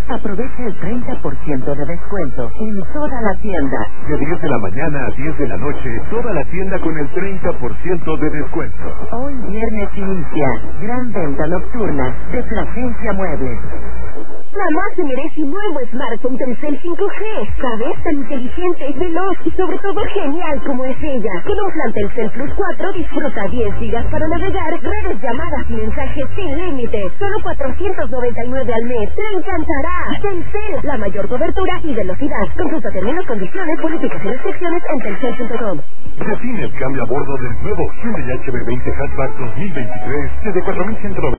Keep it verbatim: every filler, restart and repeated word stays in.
Aprovecha el treinta por ciento de descuento en toda la tienda. De diez de la mañana a diez de la noche, toda la tienda con el treinta por ciento de descuento. Hoy viernes inicia gran venta nocturna de Plasencia Muebles. Mamá se merece un nuevo smartphone Telcel cinco G, ¿sabes? Tan inteligente, veloz y sobre todo genial como es ella. Con un plan Telcel Plus cuatro disfruta diez gigas para navegar, redes, llamadas y mensajes sin límite. Solo cuatrocientos noventa y nueve al mes. ¡Te encantará! Telcel, la mayor cobertura y velocidad. Consulta términos, condiciones, políticas y restricciones en telcel punto com. Define el cambio a bordo del nuevo Hyundai H B veinte Hatchback dos mil veintitrés desde cuatro mil ciento noventa.